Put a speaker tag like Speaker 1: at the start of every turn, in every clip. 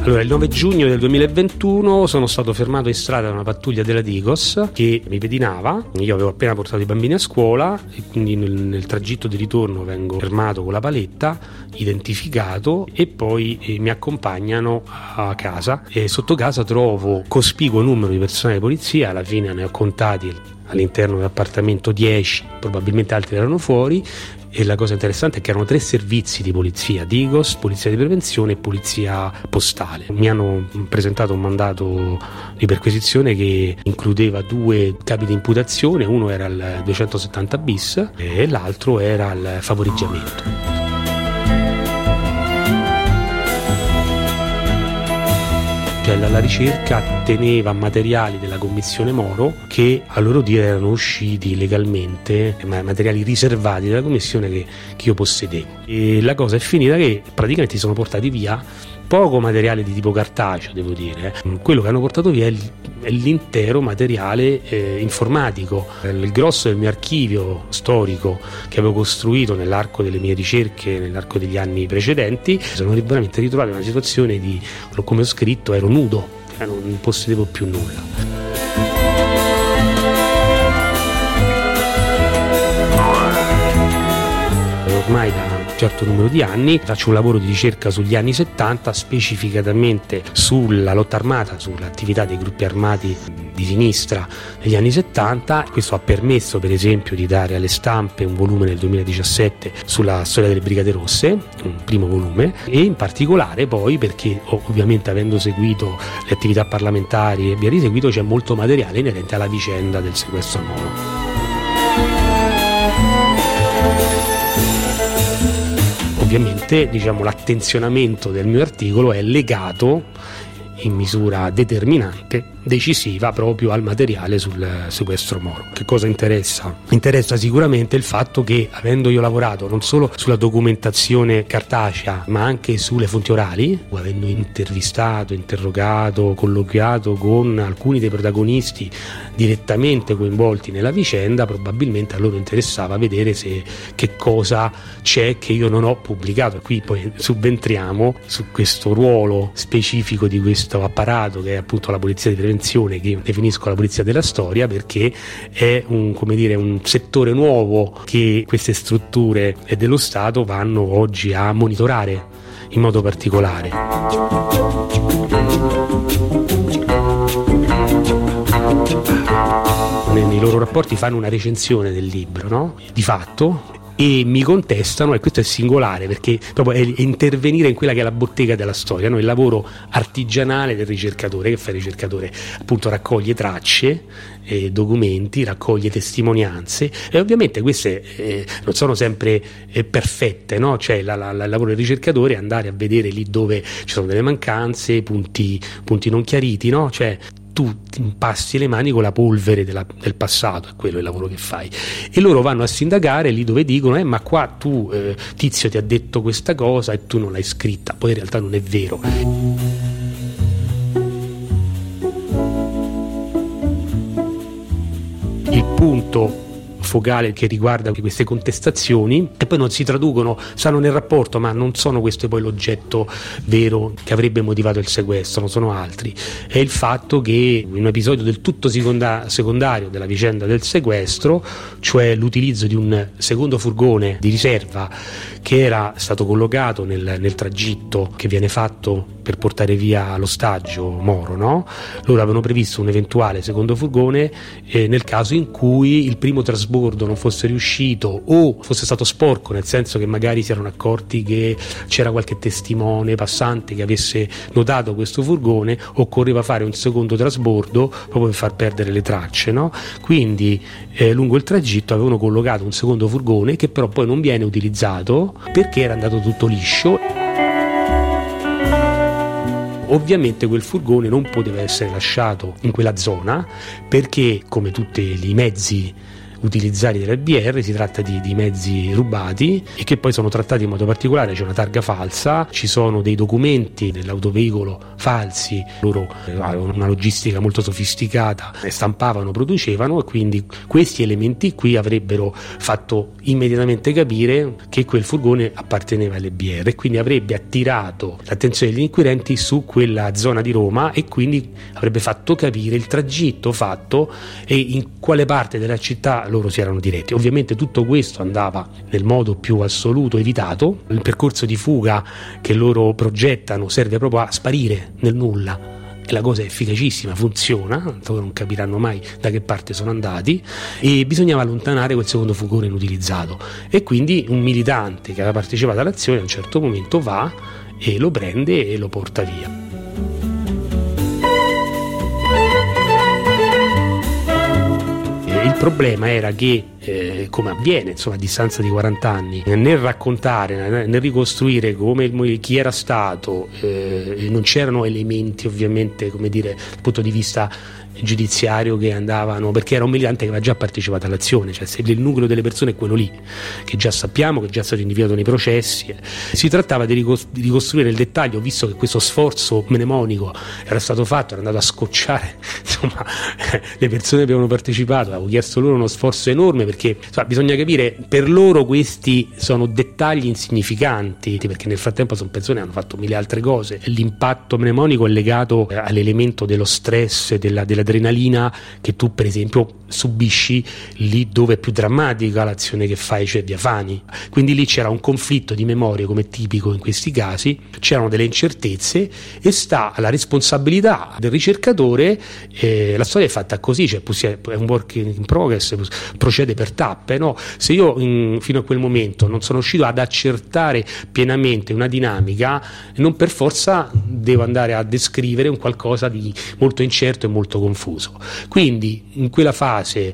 Speaker 1: Allora, il 9 giugno del 2021 sono stato fermato in strada da una pattuglia della Digos che mi pedinava. Io avevo appena portato i bambini a scuola e quindi nel tragitto di ritorno vengo fermato con la paletta, identificato, e poi mi accompagnano a casa, e sotto casa trovo cospicuo numero di persone di polizia. Alla fine ne ho contati all'interno dell'appartamento 10, probabilmente altri erano fuori. E la cosa interessante è che erano 3 servizi di polizia: Digos, polizia di prevenzione e polizia postale. Mi hanno presentato un mandato di perquisizione che includeva 2 capi di imputazione, uno era il 270 bis e l'altro era il favoreggiamento. La ricerca teneva materiali della commissione Moro che a loro dire erano usciti legalmente, materiali riservati dalla commissione che io possedevo. E la cosa è finita che praticamente si sono portati via poco materiale di tipo cartaceo, devo dire. Quello che hanno portato via è l'intero materiale informatico. Il grosso del mio archivio storico che avevo costruito nell'arco delle mie ricerche, nell'arco degli anni precedenti, sono veramente ritrovato in una situazione di, come ho scritto, ero nudo, non possedevo più nulla. Ormai da un certo numero di anni faccio un lavoro di ricerca sugli anni 70, specificatamente sulla lotta armata, sull'attività dei gruppi armati di sinistra negli anni 70. Questo ha permesso per esempio di dare alle stampe un volume nel 2017 sulla storia delle Brigate Rosse, un primo volume, e in particolare poi perché ovviamente avendo seguito le attività parlamentari e via di seguito c'è molto materiale inerente alla vicenda del sequestro Moro. Ovviamente l'attenzionamento del mio articolo è legato in misura determinante, decisiva, proprio al materiale sul sequestro Moro. Che cosa interessa? Interessa sicuramente il fatto che, avendo io lavorato non solo sulla documentazione cartacea ma anche sulle fonti orali, avendo intervistato, interrogato, colloquiato con alcuni dei protagonisti direttamente coinvolti nella vicenda, probabilmente a loro interessava vedere che cosa c'è che io non ho pubblicato. Qui poi subentriamo su questo ruolo specifico di questo apparato che è appunto la polizia di prevenzione, che io definisco la polizia della storia, perché è un settore nuovo che queste strutture dello Stato vanno oggi a monitorare in modo particolare. Nei loro rapporti fanno una recensione del libro, no? Di fatto, e mi contestano, e questo è singolare perché proprio è intervenire in quella che è la bottega della storia, no? Il lavoro artigianale del ricercatore. Che fa il ricercatore? Appunto raccoglie tracce, documenti, raccoglie testimonianze, e ovviamente queste non sono sempre perfette, no? Cioè il lavoro del ricercatore è andare a vedere lì dove ci sono delle mancanze, punti non chiariti, no? Cioè tu impasti le mani con la polvere del passato, è quello il lavoro che fai, e loro vanno a sindacare lì dove dicono ma qua tu Tizio ti ha detto questa cosa e tu non l'hai scritta, poi in realtà non è vero. Il punto focale che riguarda queste contestazioni, e poi non si traducono, stanno nel rapporto ma non sono questo poi l'oggetto vero che avrebbe motivato il sequestro, non sono altri, è il fatto che in un episodio del tutto secondario della vicenda del sequestro, cioè l'utilizzo di un secondo furgone di riserva che era stato collocato nel tragitto che viene fatto per portare via l'ostaggio Moro, no? Loro avevano previsto un eventuale secondo furgone nel caso in cui il primo trasbordo non fosse riuscito o fosse stato sporco, nel senso che magari si erano accorti che c'era qualche testimone passante che avesse notato questo furgone, occorreva fare un secondo trasbordo proprio per far perdere le tracce, no? Quindi lungo il tragitto avevano collocato un secondo furgone che però poi non viene utilizzato perché era andato tutto liscio. Ovviamente quel furgone non poteva essere lasciato in quella zona perché, come tutti i mezzi utilizzati delle BR, si tratta di mezzi rubati e che poi sono trattati in modo particolare. C'è una targa falsa, ci sono dei documenti dell'autoveicolo falsi, loro avevano una logistica molto sofisticata, stampavano, producevano, e quindi questi elementi qui avrebbero fatto immediatamente capire che quel furgone apparteneva alle BR, e quindi avrebbe attirato l'attenzione degli inquirenti su quella zona di Roma, e quindi avrebbe fatto capire il tragitto fatto e in quale parte della città loro si erano diretti. Ovviamente tutto questo andava nel modo più assoluto evitato. Il percorso di fuga che loro progettano serve proprio a sparire nel nulla. E la cosa è efficacissima, funziona, tanto non capiranno mai da che parte sono andati, e bisognava allontanare quel secondo furgone inutilizzato, e quindi un militante che aveva partecipato all'azione a un certo momento va e lo prende e lo porta via. Il problema era che, come avviene insomma a distanza di 40 anni, nel raccontare, nel ricostruire chi era stato, non c'erano elementi ovviamente, come dire, dal punto di vista giudiziario che andavano, perché era un militante che aveva già partecipato all'azione, cioè se il nucleo delle persone è quello lì, che già sappiamo, che è già stato individuato nei processi. Si trattava di ricostruire nel dettaglio, visto che questo sforzo mnemonico era stato fatto, era andato a scocciare insomma le persone che avevano partecipato. Avevo chiesto loro uno sforzo enorme, perché insomma, bisogna capire, per loro questi sono dettagli insignificanti, perché nel frattempo sono persone che hanno fatto mille altre cose. L'impatto mnemonico è legato all'elemento dello stress, dell'adrenalina che tu per esempio subisci lì dove è più drammatica l'azione che fai, cioè via Fani. Quindi lì c'era un conflitto di memoria, come è tipico in questi casi, c'erano delle incertezze, e sta alla responsabilità del ricercatore. La storia è fatta così, cioè è un work in progress, procede per tappe, no? Se io fino a quel momento non sono riuscito ad accertare pienamente una dinamica, non per forza devo andare a descrivere un qualcosa di molto incerto e molto confuso. Quindi in quella fase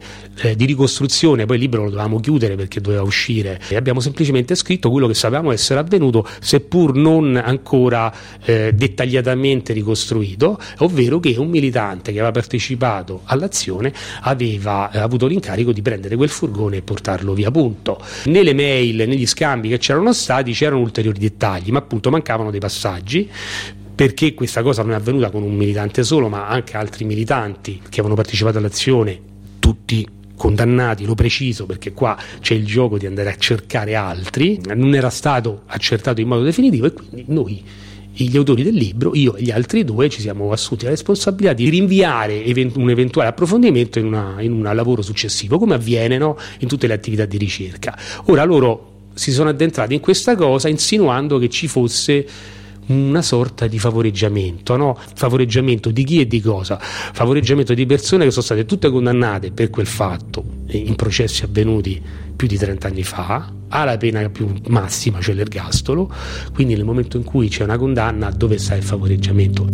Speaker 1: di ricostruzione, poi il libro lo dovevamo chiudere perché doveva uscire, e abbiamo semplicemente scritto quello che sapevamo essere avvenuto, seppur non ancora dettagliatamente ricostruito, ovvero che un militante che aveva partecipato all'azione aveva avuto l'incarico di prendere quel furgone e portarlo via, punto. Nelle mail, negli scambi che c'erano stati, c'erano ulteriori dettagli, ma appunto mancavano dei passaggi, perché questa cosa non è avvenuta con un militante solo, ma anche altri militanti che avevano partecipato all'azione, tutti condannati, lo preciso, perché qua c'è il gioco di andare a cercare altri. Non era stato accertato in modo definitivo, e quindi noi, gli autori del libro, io e gli altri due, ci siamo assunti la responsabilità di rinviare un eventuale approfondimento in un lavoro successivo, come avviene, no, in tutte le attività di ricerca. Ora loro si sono addentrati in questa cosa insinuando che ci fosse una sorta di favoreggiamento, no? Favoreggiamento di chi e di cosa? Favoreggiamento di persone che sono state tutte condannate per quel fatto in processi avvenuti più di 30 anni fa, alla pena più massima, cioè l'ergastolo. Quindi nel momento in cui c'è una condanna, dove sta il favoreggiamento?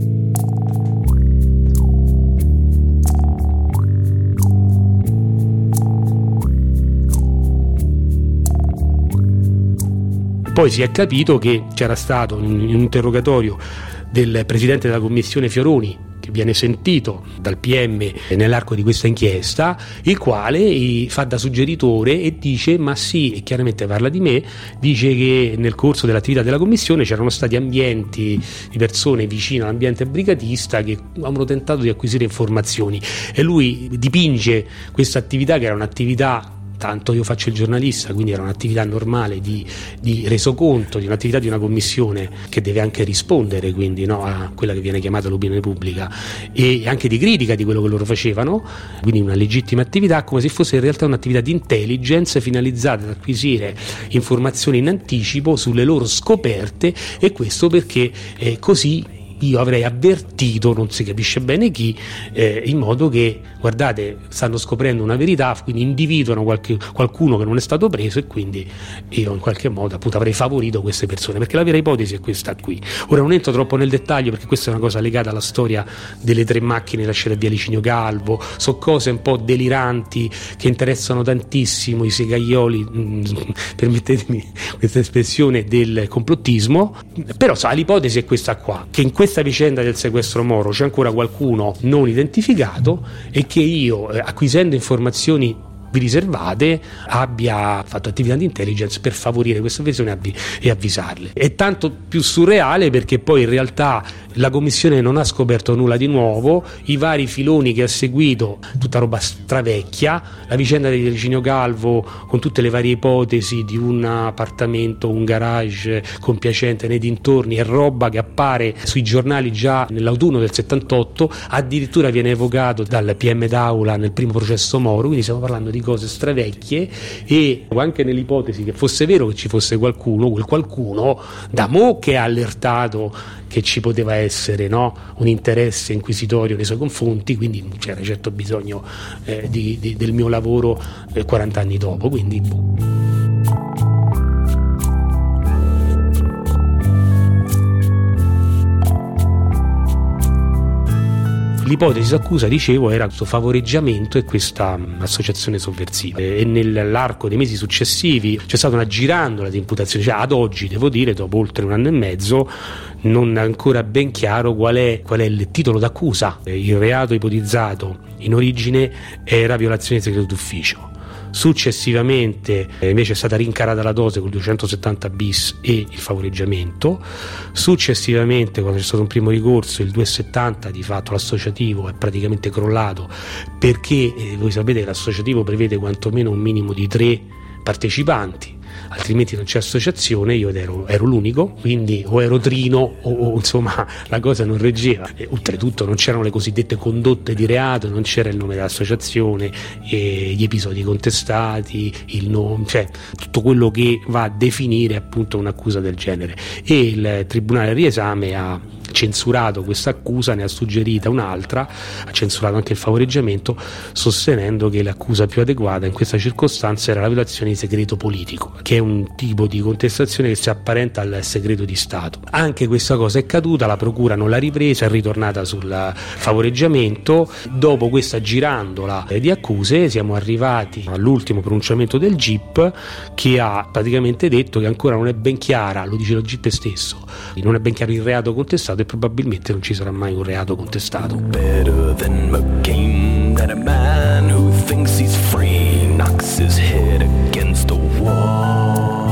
Speaker 1: Poi si è capito che c'era stato un interrogatorio del presidente della commissione Fioroni, che viene sentito dal PM nell'arco di questa inchiesta, il quale fa da suggeritore e dice: ma sì, e chiaramente parla di me, dice che nel corso dell'attività della commissione c'erano stati ambienti di persone vicino all'ambiente brigatista che avevano tentato di acquisire informazioni, e lui dipinge questa attività, che era un'attività, tanto io faccio il giornalista, quindi era un'attività normale di resoconto, di un'attività di una commissione che deve anche rispondere, quindi, no, a quella che viene chiamata l'opinione pubblica, e anche di critica di quello che loro facevano, quindi una legittima attività, come se fosse in realtà un'attività di intelligence finalizzata ad acquisire informazioni in anticipo sulle loro scoperte, e questo perché così io avrei avvertito, non si capisce bene chi, in modo che, guardate, stanno scoprendo una verità, quindi individuano qualcuno che non è stato preso, e quindi io in qualche modo appunto avrei favorito queste persone, perché la vera ipotesi è questa qui. Ora non entro troppo nel dettaglio, perché questa è una cosa legata alla storia delle 3 macchine lasciate a via Licinio Calvo, sono cose un po' deliranti che interessano tantissimo i segaioli, permettetemi questa espressione, del complottismo. Però l'ipotesi è questa qua, che in questa vicenda del sequestro Moro c'è ancora qualcuno non identificato, e che io, acquisendo informazioni riservate abbia fatto attività di intelligence per favorire questa versione e avvisarle. È tanto più surreale perché poi in realtà la commissione non ha scoperto nulla di nuovo, i vari filoni che ha seguito, tutta roba stravecchia, la vicenda di Virginio Calvo con tutte le varie ipotesi di un appartamento, un garage compiacente nei dintorni, è roba che appare sui giornali già nell'autunno del 78, addirittura viene evocato dal PM Daula nel primo processo Moro, quindi stiamo parlando di cose stravecchie. E anche nell'ipotesi che fosse vero che ci fosse qualcuno, quel qualcuno da mo' che ha allertato che ci poteva essere, no, un interesse inquisitorio nei suoi confronti, quindi non c'era certo bisogno del mio lavoro 40 anni dopo, quindi l'ipotesi d'accusa, dicevo, era questo favoreggiamento e questa associazione sovversiva, e nell'arco dei mesi successivi c'è stata una girandola di imputazioni, cioè ad oggi devo dire, dopo oltre un anno e mezzo, non è ancora ben chiaro qual è il titolo d'accusa. Il reato ipotizzato in origine era violazione di segreto d'ufficio. Successivamente invece è stata rincarata la dose col 270 bis e il favoreggiamento. Successivamente, quando c'è stato un primo ricorso, il 270 di fatto l'associativo è praticamente crollato, perché voi sapete che l'associativo prevede quantomeno un minimo di 3 partecipanti, altrimenti non c'è associazione. Io ero l'unico, quindi o ero trino o insomma la cosa non reggeva. E oltretutto non c'erano le cosiddette condotte di reato, non c'era il nome dell'associazione, gli episodi contestati, il nome, cioè tutto quello che va a definire appunto un'accusa del genere. E il tribunale riesame ha censurato questa accusa, ne ha suggerita un'altra, ha censurato anche il favoreggiamento, sostenendo che l'accusa più adeguata in questa circostanza era la violazione di segreto politico, che è un tipo di contestazione che si apparenta al segreto di Stato. Anche questa cosa è caduta, la procura non l'ha ripresa, è ritornata sul favoreggiamento. Dopo questa girandola di accuse siamo arrivati all'ultimo pronunciamento del GIP, che ha praticamente detto che ancora non è ben chiara, lo dice lo GIP stesso, non è ben chiaro il reato contestato e probabilmente non ci sarà mai un reato contestato.
Speaker 2: Better than McCain, that a man who thinks he's free knocks his head against the wall.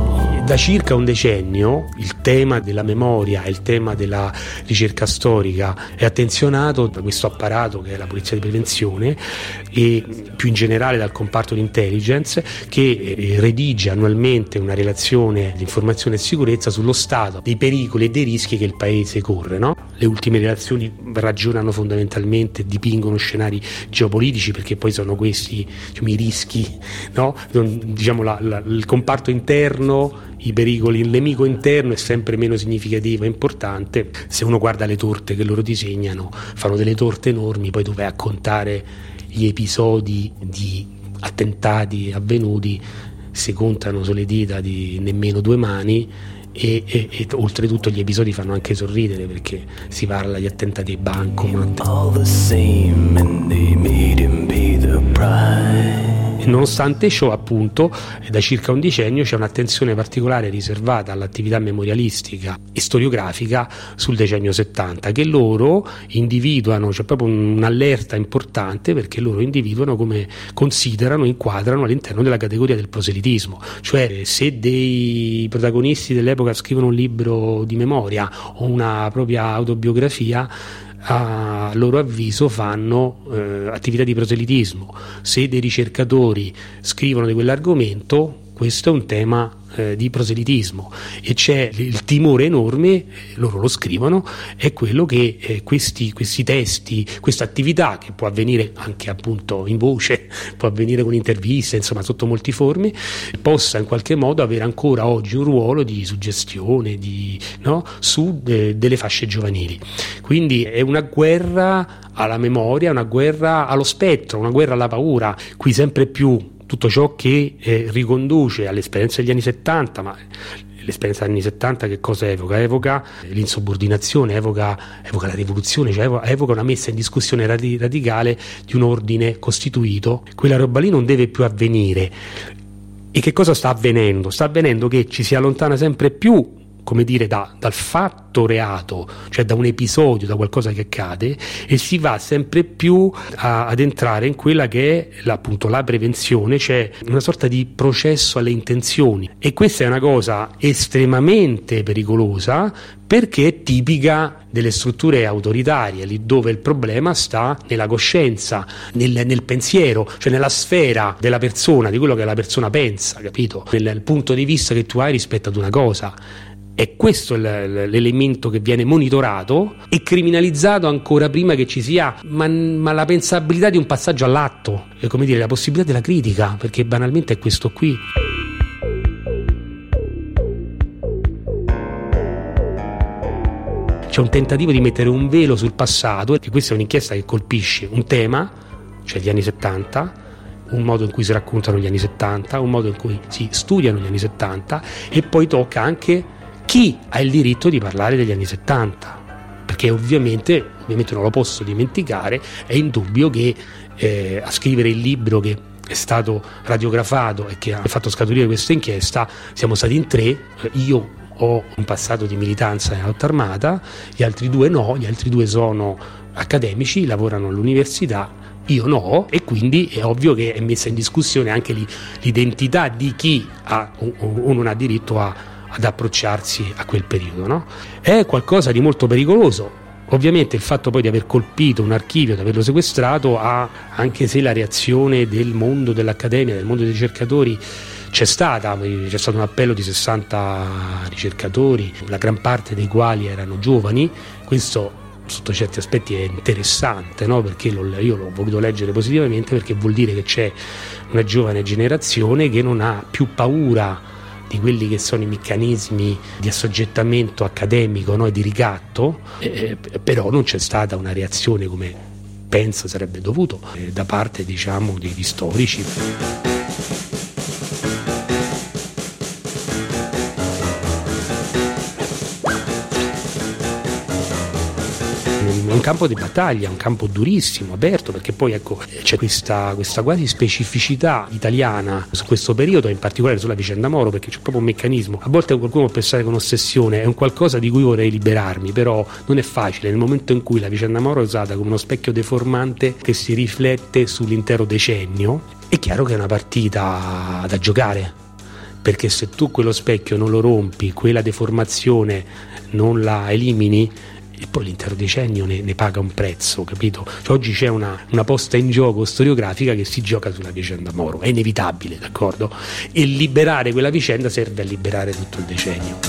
Speaker 1: Da circa un decennio il tema della memoria e il tema della ricerca storica è attenzionato da questo apparato che è la polizia di prevenzione e più in generale dal comparto di intelligence, che redige annualmente una relazione di informazione e sicurezza sullo stato dei pericoli e dei rischi che il paese corre, no? Le ultime relazioni ragionano fondamentalmente, dipingono scenari geopolitici, perché poi sono questi, diciamo, i rischi, no? Diciamo il comparto interno, i pericoli, il nemico interno è sempre meno significativo e importante. Se uno guarda le torte che loro disegnano, fanno delle torte enormi, poi tu vai a contare gli episodi di attentati avvenuti, si contano sulle dita di nemmeno 2 mani, e oltretutto gli episodi fanno anche sorridere, perché si parla di attentati ai bancomat. Nonostante ciò, appunto, da circa un decennio c'è un'attenzione particolare riservata all'attività memorialistica e storiografica sul decennio 70, che loro individuano, c'è proprio un'allerta importante, perché loro individuano come considerano, inquadrano all'interno della categoria del proselitismo. Cioè, se dei protagonisti dell'epoca scrivono un libro di memoria o una propria autobiografia, a loro avviso fanno attività di proselitismo. Se dei ricercatori scrivono di quell'argomento, questo è un tema di proselitismo, e c'è il timore enorme, loro lo scrivono, è quello che questi testi, questa attività, che può avvenire anche appunto in voce, può avvenire con interviste, insomma sotto molti forme, possa in qualche modo avere ancora oggi un ruolo di suggestione, su delle fasce giovanili. Quindi è una guerra alla memoria, una guerra allo spettro, una guerra alla paura. Qui sempre più tutto ciò che riconduce all'esperienza degli anni 70, ma l'esperienza degli anni 70 che cosa evoca? Evoca l'insubordinazione, evoca la rivoluzione, cioè evoca una messa in discussione radicale di un ordine costituito. Quella roba lì non deve più avvenire. E che cosa sta avvenendo? Sta avvenendo che ci si allontana sempre più come dire, dal fatto reato, cioè da un episodio, da qualcosa che accade, e si va sempre più ad entrare in quella che è appunto la prevenzione, cioè una sorta di processo alle intenzioni. E questa è una cosa estremamente pericolosa, perché è tipica delle strutture autoritarie, lì dove il problema sta nella coscienza, nel pensiero, cioè nella sfera della persona, di quello che la persona pensa, capito? Nel punto di vista che tu hai rispetto ad una cosa. E questo è l'elemento che viene monitorato e criminalizzato ancora prima che ci sia ma la pensabilità di un passaggio all'atto, è come dire la possibilità della critica, perché banalmente è questo qui. C'è un tentativo di mettere un velo sul passato, e questa è un'inchiesta che colpisce un tema, cioè gli anni 70, un modo in cui si raccontano gli anni 70, un modo in cui si studiano gli anni 70, e poi tocca anche chi ha il diritto di parlare degli anni 70, perché ovviamente non lo posso dimenticare, è indubbio che a scrivere il libro che è stato radiografato e che ha fatto scaturire questa inchiesta siamo stati in 3, io ho un passato di militanza nella lotta armata, gli altri 2 no, gli altri 2 sono accademici, lavorano all'università, io no, e quindi è ovvio che è messa in discussione anche l'identità di chi ha o non ha diritto ad approcciarsi a quel periodo, no? È qualcosa di molto pericoloso. Ovviamente il fatto poi di aver colpito un archivio, di averlo sequestrato, anche se la reazione del mondo dell'accademia, del mondo dei ricercatori c'è stato un appello di 60 ricercatori, la gran parte dei quali erano giovani. Questo sotto certi aspetti è interessante, no? Perché io l'ho voluto leggere positivamente, perché vuol dire che c'è una giovane generazione che non ha più paura di quelli che sono i meccanismi di assoggettamento accademico, no? E di ricatto, però non c'è stata una reazione come penso sarebbe dovuto da parte, diciamo, degli storici. È un campo di battaglia, un campo durissimo, aperto, perché poi ecco c'è questa quasi specificità italiana su questo periodo, in particolare sulla vicenda Moro, perché c'è proprio un meccanismo. A volte qualcuno può pensare con ossessione, è un qualcosa di cui vorrei liberarmi, però non è facile. Nel momento in cui la vicenda Moro è usata come uno specchio deformante che si riflette sull'intero decennio, è chiaro che è una partita da giocare, perché se tu quello specchio non lo rompi, quella deformazione non la elimini, e poi l'intero decennio ne paga un prezzo, capito? Cioè, oggi c'è una posta in gioco storiografica che si gioca sulla vicenda Moro, è inevitabile, d'accordo? E liberare quella vicenda serve a liberare tutto il decennio.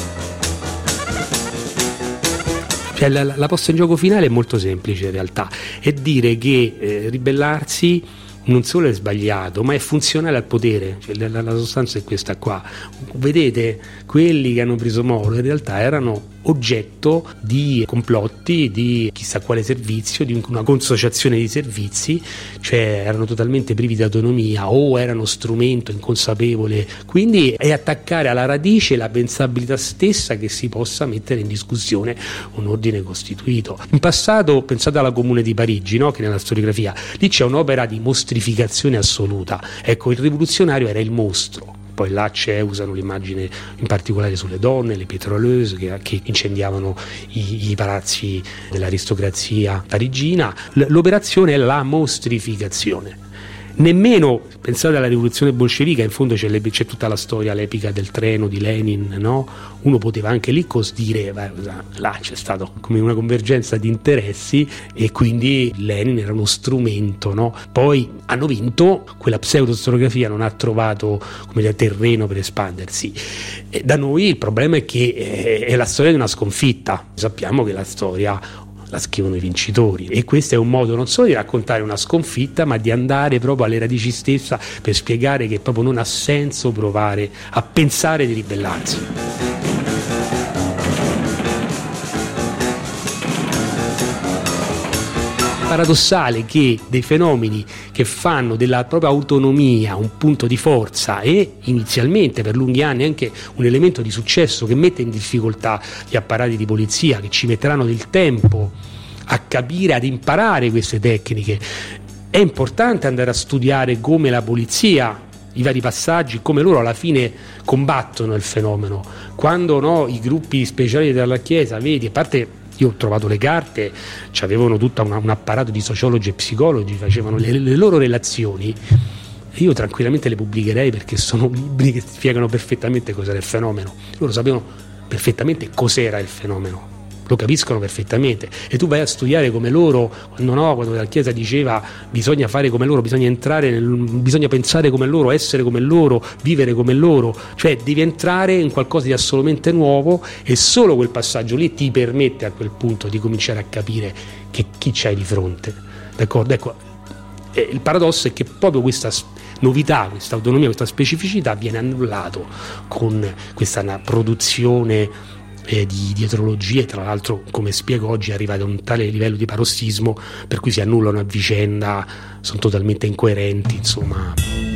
Speaker 1: Cioè, la posta in gioco finale è molto semplice in realtà, è dire che ribellarsi non solo è sbagliato, ma è funzionale al potere, cioè, la sostanza è questa qua. Vedete, quelli che hanno preso Moro in realtà erano oggetto di complotti, di chissà quale servizio, di una consociazione di servizi, cioè erano totalmente privi di autonomia o erano strumento inconsapevole. Quindi è attaccare alla radice la pensabilità stessa che si possa mettere in discussione un ordine costituito. In passato, pensate alla Comune di Parigi, no? Che nella storiografia lì c'è un'opera di mostrificazione assoluta. Ecco, il rivoluzionario era il mostro. Poi là usano l'immagine in particolare sulle donne, le pétroleuses che incendiavano i palazzi dell'aristocrazia parigina. L'operazione è la mostrificazione. Nemmeno, pensate alla rivoluzione bolscevica, in fondo c'è tutta la storia, l'epica del treno di Lenin, no? Uno poteva anche lì dire, là c'è stato come una convergenza di interessi e quindi Lenin era uno strumento, no? Poi hanno vinto, quella pseudostoriografia non ha trovato terreno per espandersi. E da noi il problema è che è la storia di una sconfitta. Sappiamo che la storia la scrivono i vincitori, e questo è un modo non solo di raccontare una sconfitta, ma di andare proprio alle radici stessa per spiegare che proprio non ha senso provare a pensare di ribellarsi. Paradossale che dei fenomeni che fanno della propria autonomia un punto di forza e inizialmente per lunghi anni anche un elemento di successo che mette in difficoltà gli apparati di polizia, che ci metteranno del tempo a capire, ad imparare queste tecniche. È importante andare a studiare come la polizia i vari passaggi, come loro alla fine combattono il fenomeno. Quando no, i gruppi speciali della Chiesa, vedi, a parte io ho trovato le carte, avevano tutto un apparato di sociologi e psicologi, facevano le loro relazioni. Io tranquillamente le pubblicherei perché sono libri che spiegano perfettamente cos'era il fenomeno. Loro sapevano perfettamente cos'era il fenomeno, lo capiscono perfettamente, e tu vai a studiare come loro, quando la Chiesa diceva bisogna fare come loro, bisogna bisogna pensare come loro, essere come loro, vivere come loro, cioè devi entrare in qualcosa di assolutamente nuovo, e solo quel passaggio lì ti permette a quel punto di cominciare a capire che chi c'hai di fronte, d'accordo? Ecco, il paradosso è che proprio questa novità, questa autonomia, questa specificità viene annullato con questa produzione di dietrologie, tra l'altro, come spiego oggi, arrivati a un tale livello di parossismo per cui si annullano a vicenda, sono totalmente incoerenti, insomma.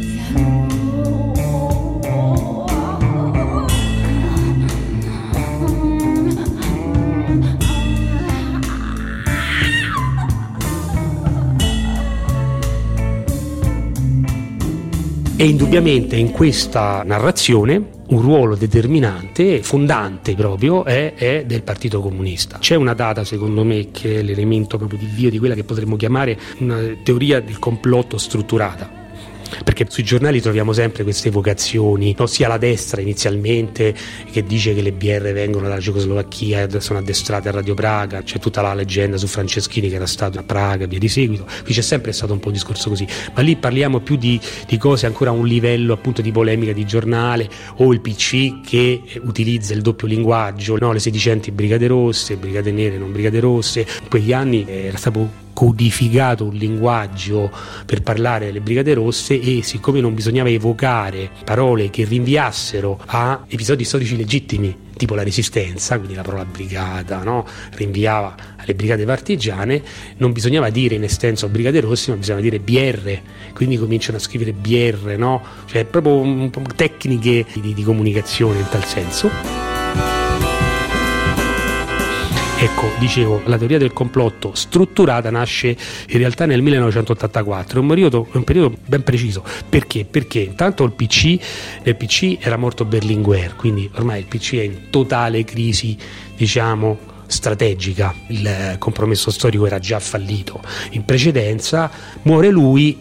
Speaker 1: E indubbiamente in questa narrazione un ruolo determinante, fondante proprio, è del Partito Comunista. C'è una data, secondo me, che è l'elemento proprio di avvio di quella che potremmo chiamare una teoria del complotto strutturata. Perché sui giornali troviamo sempre queste evocazioni, no? Sia la destra inizialmente, che dice che le BR vengono dalla Cecoslovacchia e sono addestrate a Radio Praga, c'è tutta la leggenda su Franceschini che era stato a Praga e via di seguito. Qui c'è sempre stato un po' un discorso così, ma lì parliamo più di cose ancora a un livello appunto di polemica di giornale, o il PC che utilizza il doppio linguaggio, no? Le sedicenti brigate rosse, brigate nere, non brigate rosse. In quegli anni era stato codificato un linguaggio per parlare delle brigate rosse, e siccome non bisognava evocare parole che rinviassero a episodi storici legittimi tipo la Resistenza, quindi la parola brigata, no? Rinviava alle brigate partigiane, non bisognava dire in estenso brigate rosse, ma bisognava dire BR, quindi cominciano a scrivere BR, no? Cioè proprio tecniche di comunicazione in tal senso. Ecco, dicevo, la teoria del complotto strutturata nasce in realtà nel 1984, è un periodo ben preciso. Perché? Perché intanto nel PC era morto Berlinguer, quindi ormai il PC è in totale crisi, diciamo, strategica, il compromesso storico era già fallito in precedenza, muore lui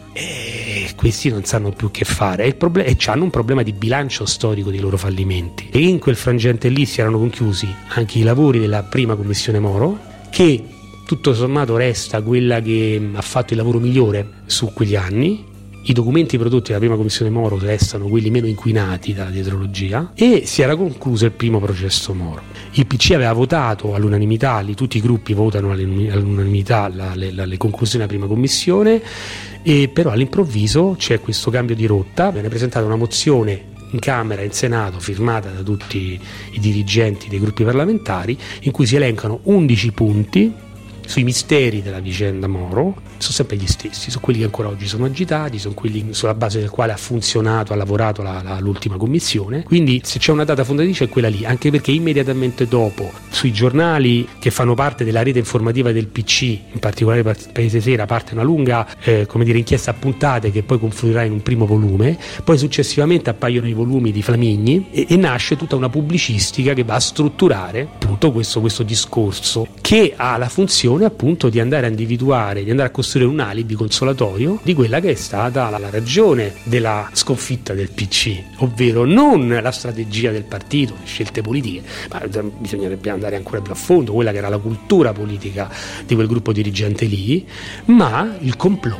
Speaker 1: e questi non sanno più che fare, e hanno un problema di bilancio storico dei loro fallimenti, e in quel frangente lì si erano conchiusi anche i lavori della prima commissione Moro, che tutto sommato resta quella che ha fatto il lavoro migliore su quegli anni. I documenti prodotti dalla prima commissione Moro restano quelli meno inquinati dalla dietrologia, e si era concluso il primo processo Moro. Il PC aveva votato all'unanimità, tutti i gruppi votano all'unanimità le conclusioni della prima commissione, e però all'improvviso c'è questo cambio di rotta. Viene presentata una mozione in Camera e in Senato, firmata da tutti i dirigenti dei gruppi parlamentari, in cui si elencano 11 punti sui misteri della vicenda Moro. Sono sempre gli stessi, sono quelli che ancora oggi sono agitati, sono quelli sulla base del quale ha lavorato l'ultima commissione. Quindi se c'è una data fondatrice è quella lì, anche perché immediatamente dopo sui giornali che fanno parte della rete informativa del PC, in particolare Paese Sera, parte una lunga inchiesta a puntate che poi confluirà in un primo volume, poi successivamente appaiono i volumi di Flamigni e nasce tutta una pubblicistica che va a strutturare appunto questo discorso, che ha la funzione appunto di andare a individuare, di andare a costruire un alibi consolatorio di quella che è stata la ragione della sconfitta del PC, ovvero non la strategia del partito, le scelte politiche, ma bisognerebbe andare ancora più a fondo, quella che era la cultura politica di quel gruppo dirigente lì, ma un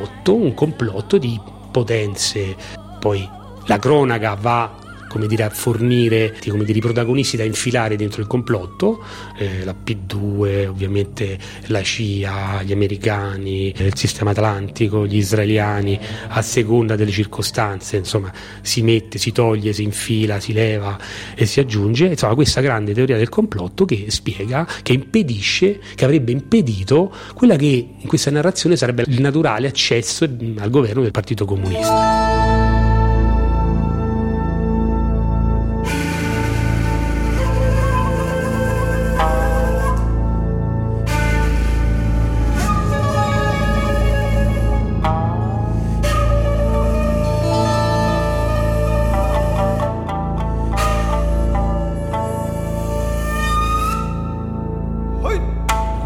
Speaker 1: complotto di potenze. Poi la cronaca va a fornire i protagonisti da infilare dentro il complotto, la P2, ovviamente la CIA, gli americani, il sistema atlantico, gli israeliani, a seconda delle circostanze, insomma, si mette, si toglie, si infila, si leva e si aggiunge, insomma, questa grande teoria del complotto che spiega, che avrebbe impedito quella che in questa narrazione sarebbe il naturale accesso al governo del Partito Comunista.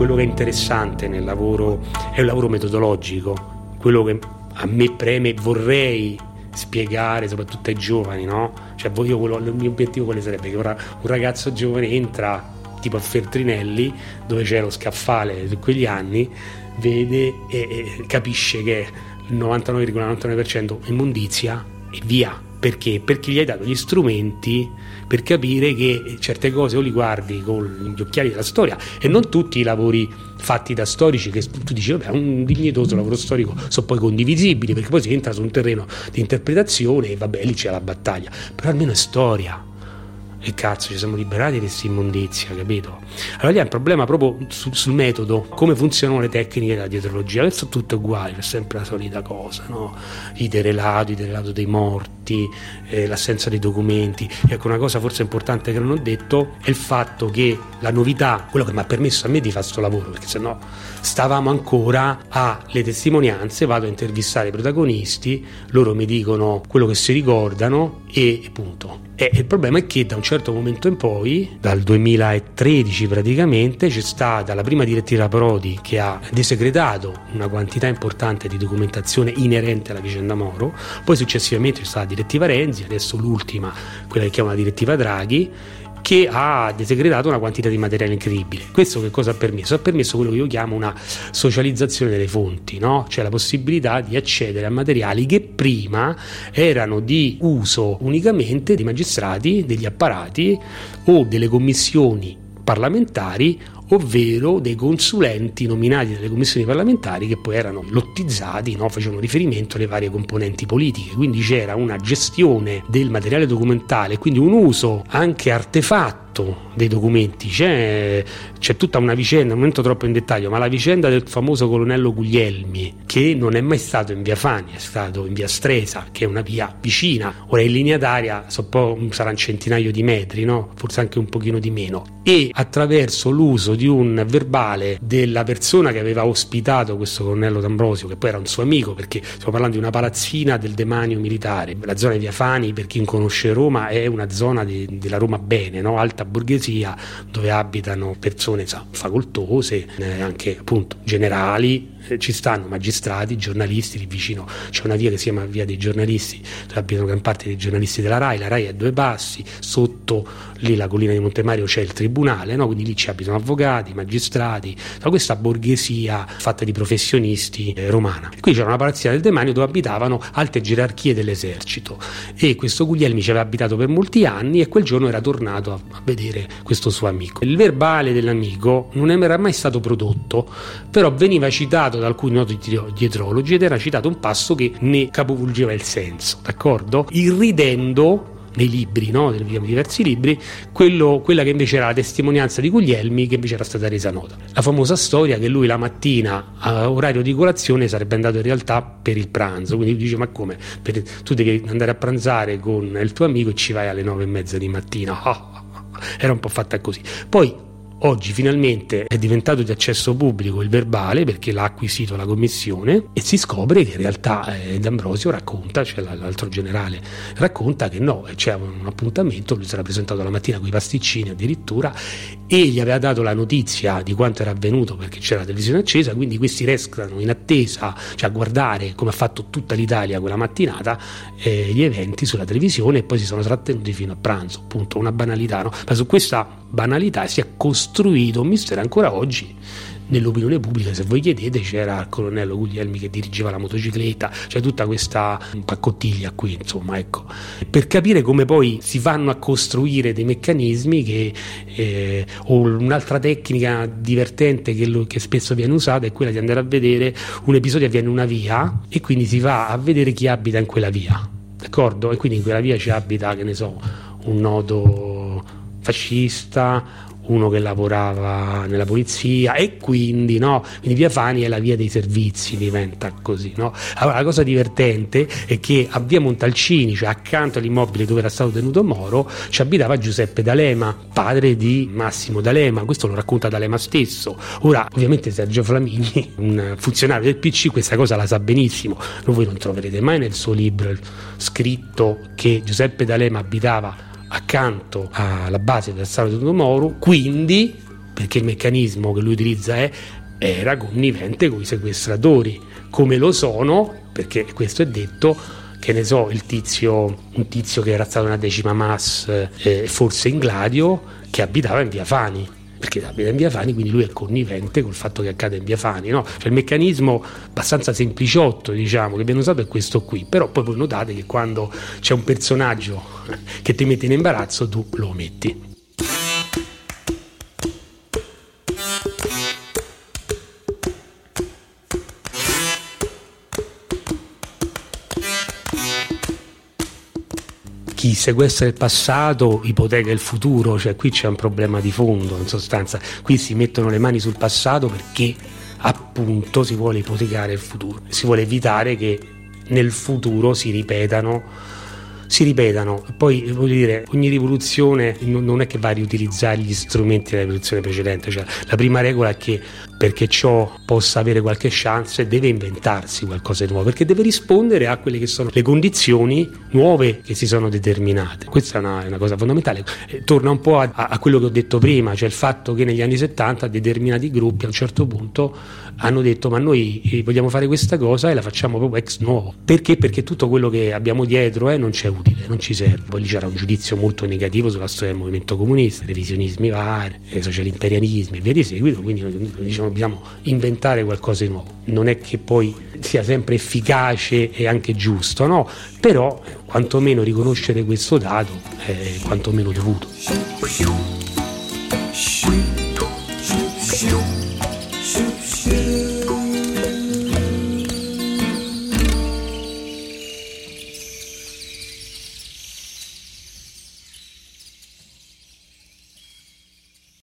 Speaker 1: quello che è interessante nel lavoro è un lavoro metodologico, quello che a me preme, vorrei spiegare soprattutto ai giovani, no? Cioè il mio obiettivo quale sarebbe? Che ora un ragazzo giovane entra tipo a Feltrinelli, dove c'è lo scaffale di quegli anni, vede e capisce che il 99,99% è immondizia e via. Perché? Perché gli hai dato gli strumenti per capire che certe cose o li guardi con gli occhiali della storia, e non tutti i lavori fatti da storici che tu dici vabbè, un dignitoso lavoro storico sono poi condivisibili, perché poi si entra su un terreno di interpretazione e vabbè, lì c'è la battaglia, però almeno è storia. E cazzo, ci siamo liberati di questa immondizia, capito? Allora lì è un problema proprio sul metodo, come funzionano le tecniche della dietrologia. Adesso è tutto uguale, è sempre la solita cosa, no? Il derelato dei morti, l'assenza dei documenti. Ecco, una cosa forse importante che non ho detto è il fatto che la novità, quello che mi ha permesso a me di fare sto lavoro, perché sennò stavamo ancora alle testimonianze, vado a intervistare i protagonisti, loro mi dicono quello che si ricordano e punto. E il problema è che da un certo momento in poi, dal 2013 praticamente, c'è stata la prima direttiva Prodi che ha desecretato una quantità importante di documentazione inerente alla vicenda Moro, poi successivamente c'è stata la direttiva Renzi, adesso l'ultima, quella che chiama la direttiva Draghi, che ha desecretato una quantità di materiale incredibile. Questo che cosa ha permesso? Ha permesso quello che io chiamo una socializzazione delle fonti, no? Cioè la possibilità di accedere a materiali che prima erano di uso unicamente dei magistrati, degli apparati o delle commissioni parlamentari, ovvero dei consulenti nominati dalle commissioni parlamentari che poi erano lottizzati, no? Facevano riferimento alle varie componenti politiche, quindi c'era una gestione del materiale documentale, quindi un uso anche artefatto dei documenti. C'è tutta una vicenda, non entro troppo in dettaglio, ma la vicenda del famoso colonnello Guglielmi, che non è mai stato in via Fani, è stato in via Stresa, che è una via vicina, ora in linea d'aria sarà un centinaio di metri, no? Forse anche un pochino di meno, e attraverso l'uso di un verbale della persona che aveva ospitato questo colonnello D'Ambrosio, che poi era un suo amico, perché stiamo parlando di una palazzina del demanio militare. La zona di via Fani, per chi conosce Roma, è una zona della Roma bene, no? Alta borghesia, dove abitano persone facoltose, anche appunto generali, ci stanno magistrati, giornalisti. Lì vicino c'è una via che si chiama via dei giornalisti, dove abitano gran parte dei giornalisti della RAI. La RAI è a 2 passi, sotto lì la collina di Montemario c'è il tribunale, no? Quindi lì ci abitano avvocati, magistrati, questa borghesia fatta di professionisti romana. E qui c'era una palazzina del demanio dove abitavano alte gerarchie dell'esercito, e questo Guglielmi ci aveva abitato per molti anni e quel giorno era tornato a vedere questo suo amico. Il verbale dell'amico non era mai stato prodotto, però veniva citato da alcuni noti dietrologi ed era citato un passo che ne capovolgeva il senso, d'accordo? Irridendo nei libri, no? Diversi libri, quella che invece era la testimonianza di Guglielmi, che invece era stata resa nota. La famosa storia che lui la mattina a orario di colazione sarebbe andato in realtà per il pranzo, quindi dice: ma come? Tu devi andare a pranzare con il tuo amico e ci vai alle 9:30 di mattina. Era un po' fatta così. Poi oggi finalmente è diventato di accesso pubblico il verbale, perché l'ha acquisito la commissione, e si scopre che in realtà D'Ambrosio racconta, cioè l'altro generale racconta che no, c'è un appuntamento, lui si era presentato la mattina con i pasticcini addirittura, e gli aveva dato la notizia di quanto era avvenuto perché c'era la televisione accesa, quindi questi restano in attesa, cioè a guardare, come ha fatto tutta l'Italia quella mattinata, gli eventi sulla televisione, e poi si sono trattenuti fino a pranzo. Appunto, una banalità, no? Ma su questa banalità si è costruito un mistero ancora oggi nell'opinione pubblica. Se voi chiedete, c'era il colonnello Guglielmi che dirigeva la motocicletta, c'è tutta questa paccottiglia qui, insomma, ecco, per capire come poi si vanno a costruire dei meccanismi che o un'altra tecnica divertente che spesso viene usata è quella di andare a vedere un episodio, avviene in una via e quindi si va a vedere chi abita in quella via, d'accordo? E quindi in quella via ci abita, che ne so, un noto fascista, uno che lavorava nella polizia, e quindi via Fani è la via dei servizi, diventa così, no? Allora la cosa divertente è che a via Montalcini, cioè accanto all'immobile dove era stato tenuto Moro, ci abitava Giuseppe D'Alema, padre di Massimo D'Alema. Questo lo racconta D'Alema stesso. Ora ovviamente Sergio Flamini, un funzionario del PC, questa cosa la sa benissimo. Voi non troverete mai nel suo libro scritto che Giuseppe D'Alema abitava accanto alla base del Stato di Moro, quindi perché il meccanismo che lui utilizza era connivente con i sequestratori, come lo sono, perché questo è detto, che ne so, un tizio che era stato una 10ª Mas, forse in Gladio, che abitava in via Fani, perché abita in via Fani, quindi lui è connivente col fatto che accade in via Fani, no? Cioè il meccanismo abbastanza sempliciotto, diciamo, che viene usato è questo qui, però poi voi notate che quando c'è un personaggio che ti mette in imbarazzo tu lo metti. Chi sequestra il passato ipoteca il futuro, cioè qui c'è un problema di fondo, in sostanza qui si mettono le mani sul passato perché appunto si vuole ipotecare il futuro, si vuole evitare che nel futuro si ripetano. Poi voglio dire, ogni rivoluzione non è che va a riutilizzare gli strumenti della rivoluzione precedente, cioè la prima regola è che perché ciò possa avere qualche chance deve inventarsi qualcosa di nuovo, perché deve rispondere a quelle che sono le condizioni nuove che si sono determinate. Questa è una cosa fondamentale, torna un po' a quello che ho detto prima, cioè il fatto che negli anni 70 determinati gruppi a un certo punto hanno detto ma noi vogliamo fare questa cosa e la facciamo proprio ex novo. Perché? Perché tutto quello che abbiamo dietro non c'è utile, non ci serve. Poi lì c'era un giudizio molto negativo sulla storia del movimento comunista, revisionismi vari, socialimperialismi e via di seguito, quindi diciamo dobbiamo inventare qualcosa di nuovo. Non è che poi sia sempre efficace e anche giusto, no? Però quantomeno riconoscere questo dato è quantomeno dovuto.